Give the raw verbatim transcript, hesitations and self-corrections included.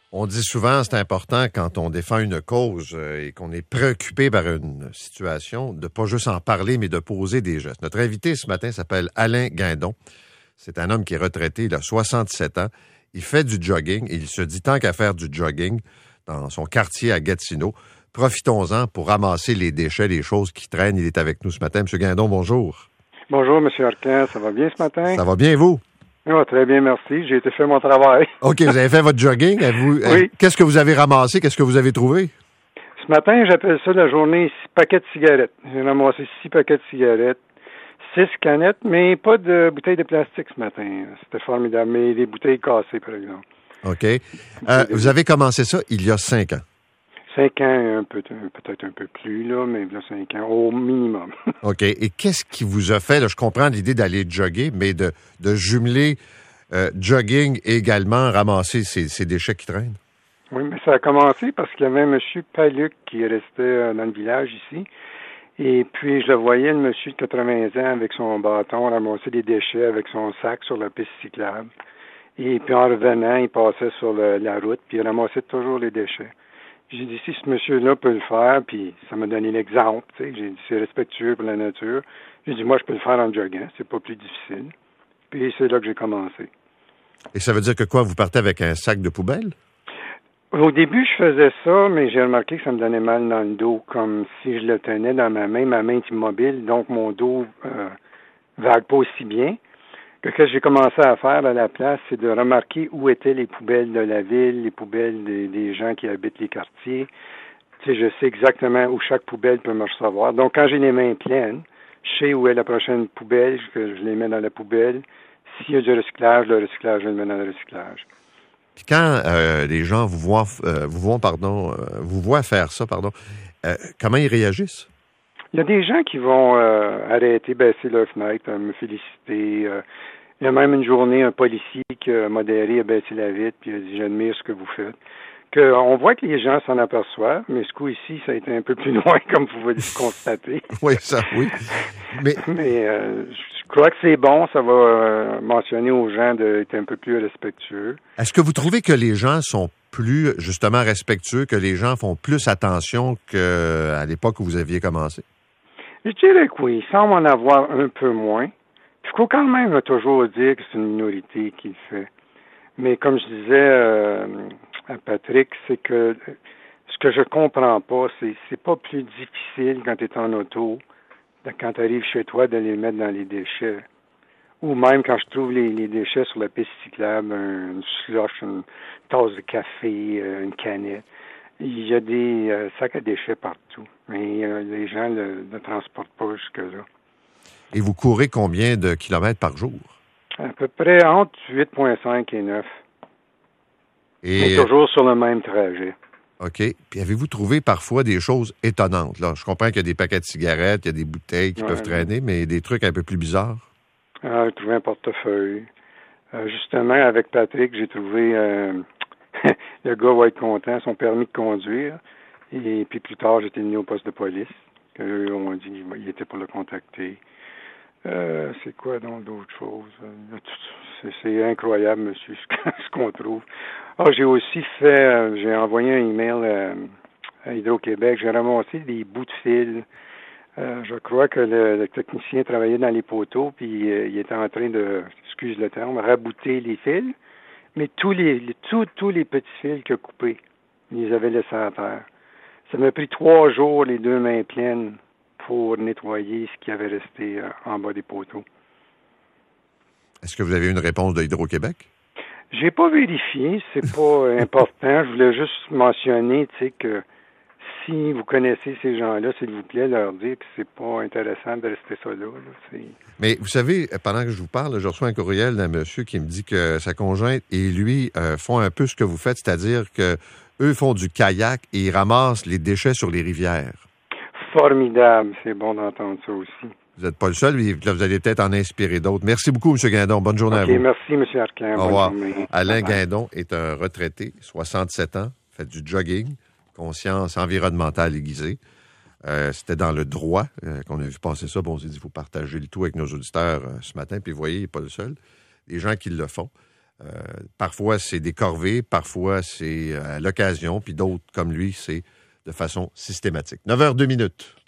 On dit souvent, c'est important quand on défend une cause euh, et qu'on est préoccupé par une situation, de pas juste en parler, mais de poser des gestes. Notre invité ce matin s'appelle Alain Guindon. C'est un homme qui est retraité, il a soixante-sept ans. Il fait du jogging et il se dit tant qu'à faire du jogging dans son quartier à Gatineau. Profitons-en pour ramasser les déchets, les choses qui traînent. Il est avec nous ce matin. Monsieur Guindon, bonjour. Bonjour, M. Arcan. Ça va bien ce matin? Ça va bien, vous? Oh, très bien, merci. J'ai été fait mon travail. OK, vous avez fait votre jogging. Vous, oui. euh, qu'est-ce que vous avez ramassé? Qu'est-ce que vous avez trouvé? Ce matin, j'appelle ça la journée six paquets de cigarettes. J'ai ramassé six paquets de cigarettes, six canettes, mais pas de bouteilles de plastique ce matin. C'était formidable, mais des bouteilles cassées, par exemple. OK. Euh, vous avez commencé ça il y a cinq ans. Cinq ans, un peu, peut-être un peu plus, là, mais il y a cinq ans, au minimum. OK. Et qu'est-ce qui vous a fait, là, je comprends l'idée d'aller jogger, mais de, de jumeler euh, jogging et également ramasser ces, ces déchets qui traînent? Oui, mais ça a commencé parce qu'il y avait un monsieur Paluc qui restait dans le village ici. Et puis, je le voyais, le monsieur de quatre-vingts ans, avec son bâton, ramasser des déchets avec son sac sur la piste cyclable. Et puis, en revenant, il passait sur le, la route, puis il ramassait toujours les déchets. J'ai dit, si ce monsieur-là peut le faire, puis ça m'a donné l'exemple, tu sais, j'ai dit, c'est respectueux pour la nature. J'ai dit, moi, je peux le faire en joguant, c'est pas plus difficile. Puis c'est là que j'ai commencé. Et ça veut dire que quoi, vous partez avec un sac de poubelle? Au début, je faisais ça, mais j'ai remarqué que ça me donnait mal dans le dos, comme si je le tenais dans ma main. Ma main est immobile, donc mon dos euh, vague pas aussi bien. Que ce que j'ai commencé à faire à la place, c'est de remarquer où étaient les poubelles de la ville, les poubelles des, des gens qui habitent les quartiers. Tu sais, je sais exactement où chaque poubelle peut me recevoir. Donc, quand j'ai les mains pleines, je sais où est la prochaine poubelle, que je les mets dans la poubelle. S'il y a du recyclage, le recyclage, je le mets dans le recyclage. Puis quand euh, les gens vous voient, euh, vous voient, pardon, euh, vous voient faire ça, pardon, euh, comment ils réagissent? Il y a des gens qui vont euh, arrêter, baisser leur fenêtre, me féliciter. Euh, il y a même une journée, un policier qui a modéré, a baissé la vitre, puis il a dit « J'admire ce que vous faites ». Que, on voit que les gens s'en aperçoivent, mais ce coup-ci, ça a été un peu plus loin, comme vous pouvez le constater. Oui, ça, oui. Mais, mais euh, je crois que c'est bon, ça va euh, mentionner aux gens d'être un peu plus respectueux. Est-ce que vous trouvez que les gens sont plus, justement, respectueux, que les gens font plus attention qu'à l'époque où vous aviez commencé? Je dirais que oui, il semble en avoir un peu moins. Il faut quand même toujours dire que c'est une minorité qui le fait. Mais comme je disais euh, à Patrick, c'est que ce que je comprends pas, c'est c'est pas plus difficile quand tu es en auto, quand tu arrives chez toi, de les mettre dans les déchets. Ou même quand je trouve les, les déchets sur la piste cyclable, un, une slush, une tasse de café, une canette. Il y a des euh, sacs à déchets partout, mais euh, les gens ne le transportent pas jusque-là. Et vous courez combien de kilomètres par jour? À peu près entre huit virgule cinq et neuf. Et mais toujours sur le même trajet. OK. Puis avez-vous trouvé parfois des choses étonnantes? Là, je comprends qu'il y a des paquets de cigarettes, il y a des bouteilles qui ouais, peuvent traîner, mais des trucs un peu plus bizarres. Ah, j'ai trouvé un portefeuille. Euh, justement, avec Patrick, j'ai trouvé... Euh, le gars va être content, son permis de conduire. Et puis plus tard, j'étais venu au poste de police. Eux ont dit qu'il était pour le contacter. Euh, c'est quoi donc d'autres choses? C'est, c'est incroyable, monsieur, ce qu'on trouve. Ah, j'ai aussi fait, j'ai envoyé un email à, à Hydro-Québec. J'ai ramassé des bouts de fil. Euh, je crois que le, le technicien travaillait dans les poteaux, puis euh, il était en train de, excuse le terme, rabouter les fils. Mais tous les, les tous, tous les petits fils qu'il a coupés, il les avait laissés à terre. Ça m'a pris trois jours, les deux mains pleines, pour nettoyer ce qui avait resté euh, en bas des poteaux. Est-ce que vous avez une réponse de Hydro-Québec? J'ai pas vérifié, c'est pas important. Je voulais juste mentionner, tu sais, que si vous connaissez ces gens-là, s'il vous plaît, leur dire que c'est pas intéressant de rester ça là. là c'est... Mais vous savez, pendant que je vous parle, je reçois un courriel d'un monsieur qui me dit que sa conjointe et lui euh, font un peu ce que vous faites, c'est-à-dire que eux font du kayak et ils ramassent les déchets sur les rivières. Formidable, c'est bon d'entendre ça aussi. Vous n'êtes pas le seul, là, vous allez peut-être en inspirer d'autres. Merci beaucoup, M. Guindon. Bonne journée okay, à vous. Merci, M. Arcan. Au revoir. Bonne journée. Alain Guindon est un retraité, soixante-sept ans, fait du jogging, conscience environnementale aiguisée. Euh, c'était dans le droit euh, qu'on a vu passer ça. Bon, on s'est dit, il faut partager le tout avec nos auditeurs euh, ce matin. Puis vous voyez, il n'est pas le seul. Les gens qui le font. Euh, parfois, c'est des corvées, parfois, c'est à l'occasion, puis d'autres, comme lui, c'est de façon systématique. neuf heures deux minutes.